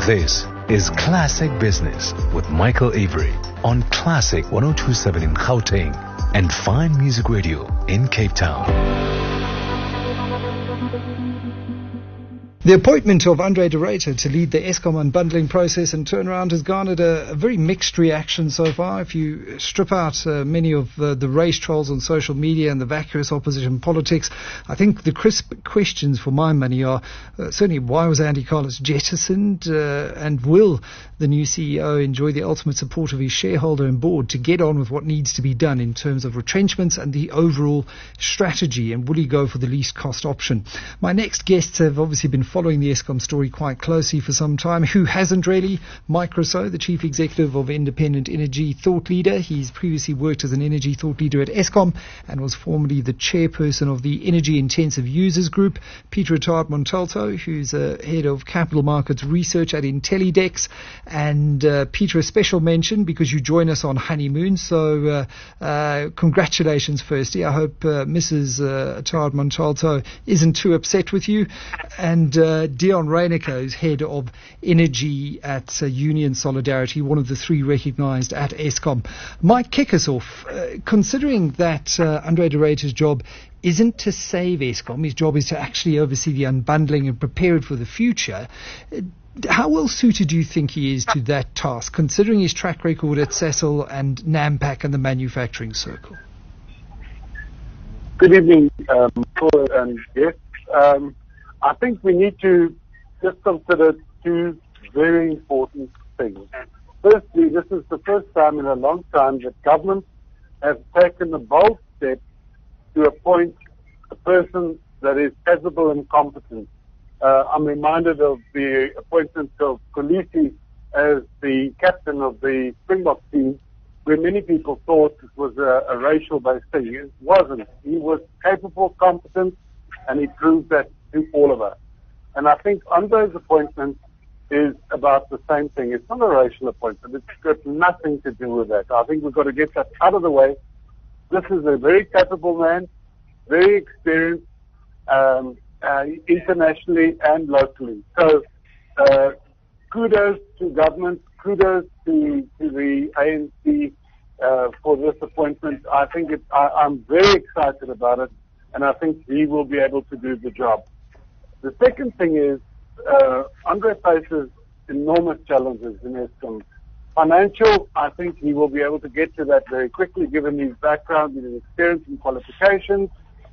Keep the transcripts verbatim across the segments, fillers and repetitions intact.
This is Classic Business with Michael Avery on Classic one oh two point seven in Gauteng and Fine Music Radio in Cape Town. The appointment of Andre de Ruyter to lead the Eskom unbundling process and turnaround has garnered a, a very mixed reaction so far. If you strip out uh, many of uh, the race trolls on social media and the vacuous opposition politics, I think the crisp questions for my money are uh, certainly why was Andy Carlos jettisoned uh, and will the new C E O enjoy the ultimate support of his shareholder and board to get on with what needs to be done in terms of retrenchments and the overall strategy, and will he go for the least cost option? My next guests have obviously been following the Eskom story quite closely for some time. Who hasn't really? Mike Rousseau, the Chief Executive of Independent Energy Thought Leader. He's previously worked as an energy thought leader at Eskom and was formerly the chairperson of the Energy Intensive Users Group. Peter Attard Montalto, who's uh, head of capital markets research at Intellidex. And uh, Peter, a special mention because you join us on honeymoon. So uh, uh, congratulations firstly. I hope uh, Missus Uh, Attard Montalto isn't too upset with you. And uh, Dion Reiniger, who's head of energy at uh, Union Solidarity, one of the three recognised at Eskom. Mike, kick us off. Uh, considering that uh, Andre de Ruyter's job isn't to save Eskom, his job is to actually oversee the unbundling and prepare it for the future. Uh, how well suited do you think he is to that task, considering his track record at Sasol and Nampak and the manufacturing circle? Good evening, um, Paul and yes. Um, I think we need to just consider two very important things. Firstly, this is the first time in a long time that government has taken a bold step to appoint a person that is capable and competent. Uh, I'm reminded of the appointment of Kolisi as the captain of the Springbok team, where many people thought it was a, a racial-based thing. It wasn't. He was capable, competent, and he proved that to all of us. And I think Andre's appointment is about the same thing. It's not a racial appointment. It's got nothing to do with that. I think we've got to get that out of the way. This is a very capable man, very experienced, um, uh, internationally and locally. So, uh, kudos to government, kudos to, to the A N C uh, for this appointment. I think it, I, I'm very excited about it, and I think he will be able to do the job. The second thing is, uh, Andre faces enormous challenges in Eskom. Financial, I think he will be able to get to that very quickly, given his background, his experience and qualifications.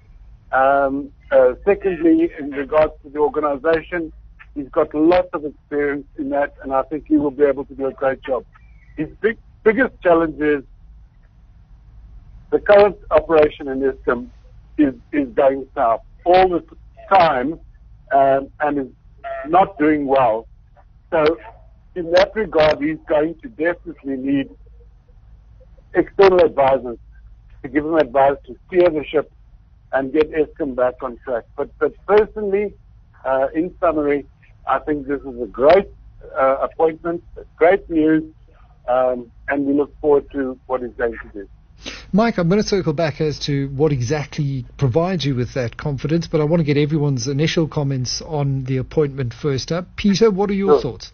Um, uh, secondly, in regards to the organization, he's got lots of experience in that, and I think he will be able to do a great job. His big, biggest challenge is the current operation in Eskom is, is going south all the time, um, and is not doing well. So in that regard, he's going to definitely need external advisors to give him advice to steer the ship and get Eskom back on track. But, but personally, uh, in summary, I think this is a great uh, appointment, great news, um, and we look forward to what he's going to do. Mike, I'm going to circle back as to what exactly provides you with that confidence, but I want to get everyone's initial comments on the appointment first up. Peter, what are your sure. thoughts?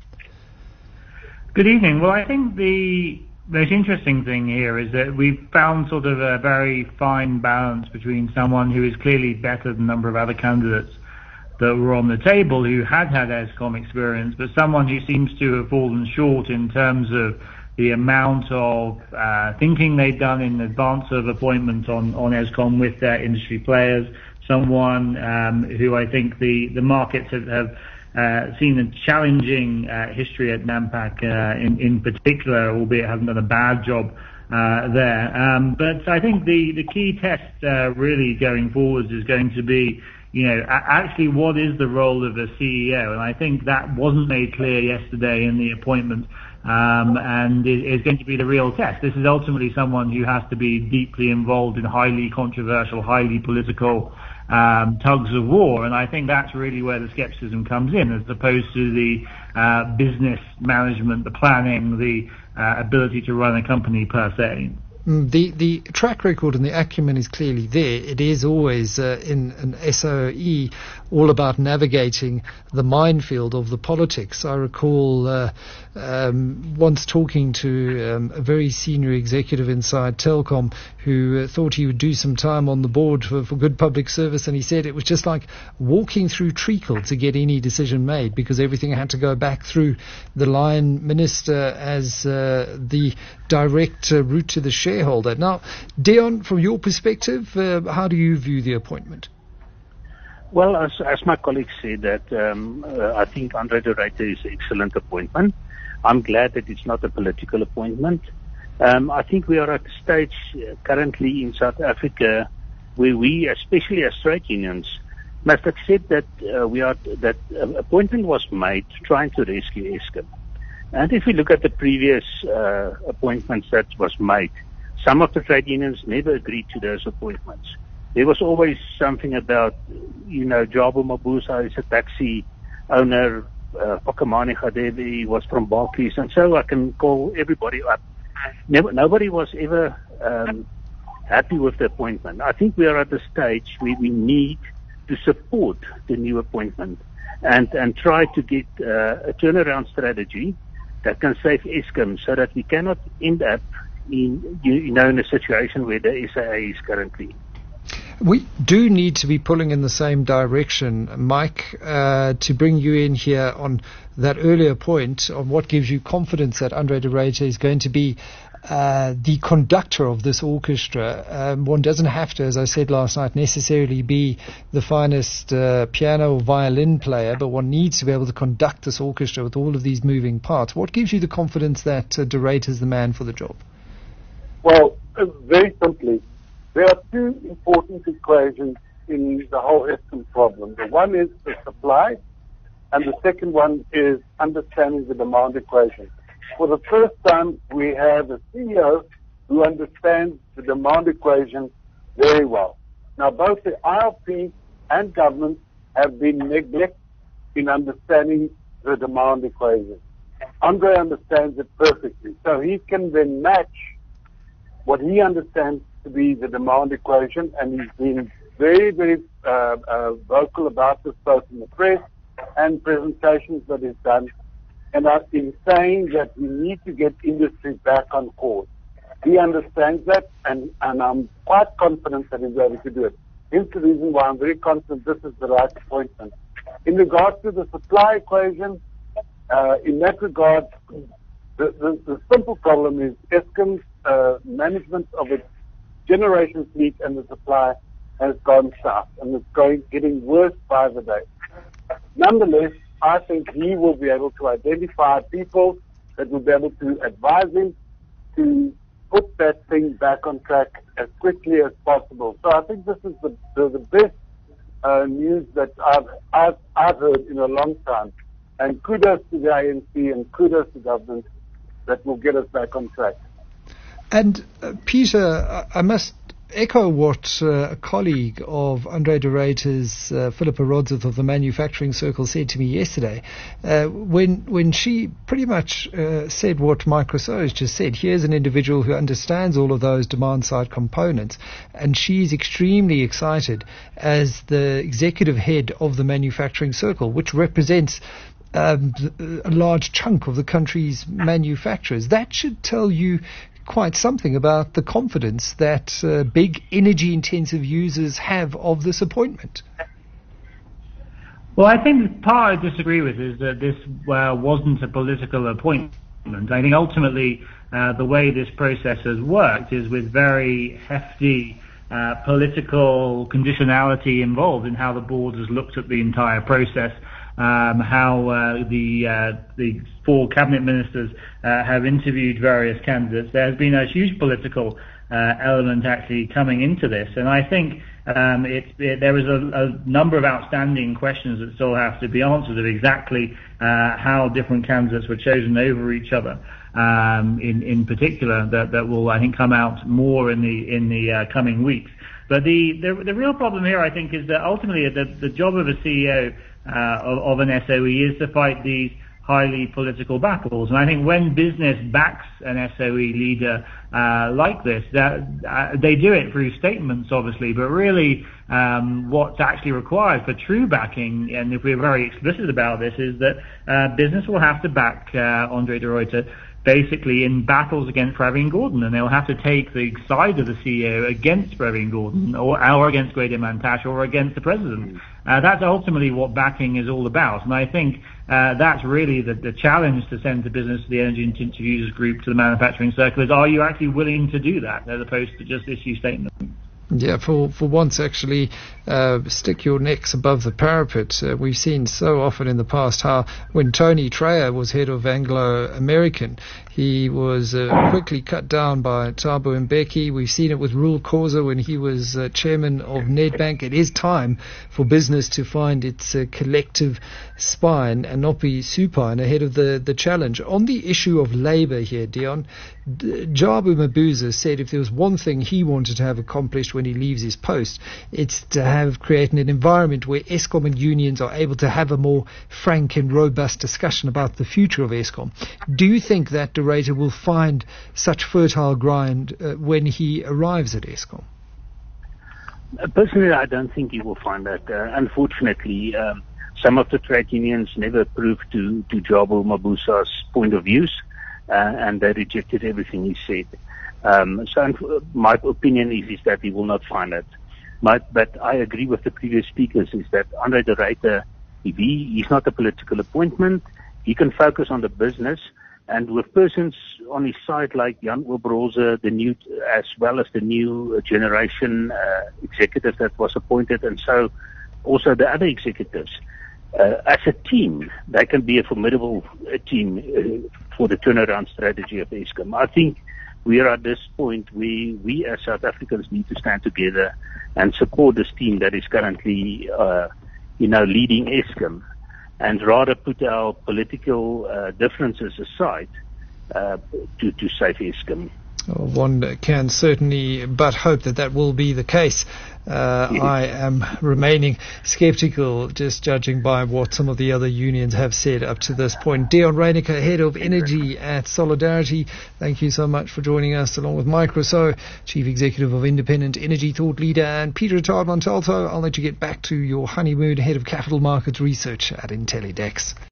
Good evening. Well, I think the most interesting thing here is that we've found sort of a very fine balance between someone who is clearly better than a number of other candidates that were on the table who had had Eskom experience, but someone who seems to have fallen short in terms of the amount of uh, thinking they've done in advance of appointment on, on Eskom with their industry players, someone um, who I think the, the markets have, have uh, seen a challenging uh, history at Nampak uh, in, in particular, albeit haven't done a bad job uh, there. Um, but I think the, the key test uh, really going forwards is going to be, you know, actually what is the role of a C E O? And I think that wasn't made clear yesterday in the appointment. Um, and it is going to be the real test. This is ultimately someone who has to be deeply involved in highly controversial, highly political um, tugs of war, and I think that's really where the skepticism comes in, as opposed to the uh, business management, the planning, the uh, ability to run a company per se. The the track record and the acumen is clearly there. It is always uh, in an S O E all about navigating the minefield of the politics. I recall uh, um, once talking to um, a very senior executive inside Telkom who uh, thought he would do some time on the board for, for good public service, and he said it was just like walking through treacle to get any decision made, because everything had to go back through the line minister as uh, the direct uh, route to the shareholder. Now, Deon, from your perspective, uh, how do you view the appointment? Well, as, as my colleague said, that um, uh, I think Andre de Ruyter is an excellent appointment. I'm glad that it's not a political appointment. Um, I think we are at a stage uh, currently in South Africa where we, especially as trade unions, must accept that uh, we are that uh, appointment was made trying to rescue Eskom. And if we look at the previous uh, appointments that was made, some of the trade unions never agreed to those appointments. There was always something about, you know, Jabu Mabuza is a taxi owner, uh, Pakamani Khadevi was from Barclays, and so I can call everybody up. Never, nobody was ever um, happy with the appointment. I think we are at the stage where we need to support the new appointment and, and try to get uh, a turnaround strategy that can save Eskom so that we cannot end up in, you know, in a situation where the S A A is currently. We do need to be pulling in the same direction, Mike, uh, to bring you in here on that earlier point on what gives you confidence that Andre de Ruyter is going to be uh, the conductor of this orchestra. Um, one doesn't have to, as I said last night, necessarily be the finest uh, piano or violin player, but one needs to be able to conduct this orchestra with all of these moving parts. What gives you the confidence that uh, de Ruyter is the man for the job? Well, uh, very simply, there are two important equations in the whole Eskom problem. The one is the supply, and the second one is understanding the demand equation. For the first time, we have a C E O who understands the demand equation very well. Now, both the I L P and government have been neglected in understanding the demand equation. Andre understands it perfectly, so he can then match what he understands to be the demand equation, and he's been very, very uh, uh, vocal about this both in the press and presentations that he's done, and uh, in saying that we need to get industry back on course. He understands that, and, and I'm quite confident that he'll be able to do it. Hence the reason why I'm very confident this is the right appointment. In regards to the supply equation, uh, in that regard, the, the, the simple problem is Eskom's uh, management of its generation fleet and the supply has gone south, and it's going getting worse by the day. Nonetheless, I think he will be able to identify people that will be able to advise him to put that thing back on track as quickly as possible. So I think this is the the, the best uh, news that I've, I've I've heard in a long time. And kudos to the A N C and kudos to government that will get us back on track. And uh, Peter, I must echo what uh, a colleague of Andre de Ruyter's, uh, Philippa Rodsworth of the Manufacturing Circle, said to me yesterday, uh, when when she pretty much uh, said what Mike Rousseau has just said. Here's an individual who understands all of those demand-side components, and she's extremely excited as the executive head of the Manufacturing Circle, which represents um, a large chunk of the country's manufacturers. That should tell you quite something about the confidence that uh, big energy-intensive users have of this appointment. Well, I think the part I disagree with is that this uh, wasn't a political appointment. I think ultimately uh, the way this process has worked is with very hefty uh, political conditionality involved in how the board has looked at the entire process. Um, how uh, the uh, the four cabinet ministers uh, have interviewed various candidates. There has been a huge political uh, element actually coming into this, and I think um, it, it, there is a, a number of outstanding questions that still have to be answered of exactly uh, how different candidates were chosen over each other. Um, in in particular, that that will I think come out more in the in the uh, coming weeks. But the, the the real problem here, I think, is that ultimately the the job of a C E O Uh, of, of an S O E is to fight these highly political battles. And I think when business backs an S O E leader uh, like this, that uh, they do it through statements, obviously, but really um, what's actually required for true backing, and if we're very explicit about this, is that uh, business will have to back uh, Andre de Ruyter basically in battles against Pravin Gordhan, and they'll have to take the side of the C E O against Pravin Gordhan, or, or against Grade Mantashe, or against the president. Uh, that's ultimately what backing is all about, and I think uh, that's really the, the challenge to send to business, to the Energy Intensive Users Group, to the manufacturing circle, is are you actually willing to do that, as opposed to just issue statements? Yeah, for for once, actually, uh, stick your necks above the parapet. Uh, we've seen so often in the past how when Tony Treyer was head of Anglo American, he was uh, quickly cut down by Thabo Mbeki. We've seen it with Rule Khoza when he was uh, chairman of Nedbank. It is time for business to find its uh, collective spine and not be supine ahead of the, the challenge. On the issue of labour here, Dion, D- Jabu Mabuza said if there was one thing he wanted to have accomplished when he leaves his post, it's to have created an environment where Eskom and unions are able to have a more frank and robust discussion about the future of Eskom. Do you think that De Ruyter will find such fertile ground uh, when he arrives at Eskom? Personally, I don't think he will find that. Uh, unfortunately, um, some of the trade unions never proved to, to Jabu Mabuza's point of views, uh, and they rejected everything he said. Um, so my opinion is, is that he will not find it. But, but I agree with the previous speakers, is that Andre de Ruyter, if he, he's not a political appointment, he can focus on the business, and with persons on his side like Jan Oberholzer, the new, as well as the new generation uh, executive that was appointed, and so also the other executives, uh, as a team, they can be a formidable uh, team uh, for the turnaround strategy of Eskom. I think we are at this point where we as South Africans need to stand together and support this team that is currently, uh, you know, leading Eskom, and rather put our political uh, differences aside uh, to, to save Eskom. Well, one can certainly but hope that that will be the case. Uh, yes. I am remaining sceptical, just judging by what some of the other unions have said up to this point. Dion Reynicke, Head of Energy at Solidarity, thank you so much for joining us, along with Mike Rousseau, Chief Executive of Independent Energy Thought Leader, and Peter Attard-Montalto. I'll let you get back to your honeymoon, Head of Capital Markets Research at Intellidex.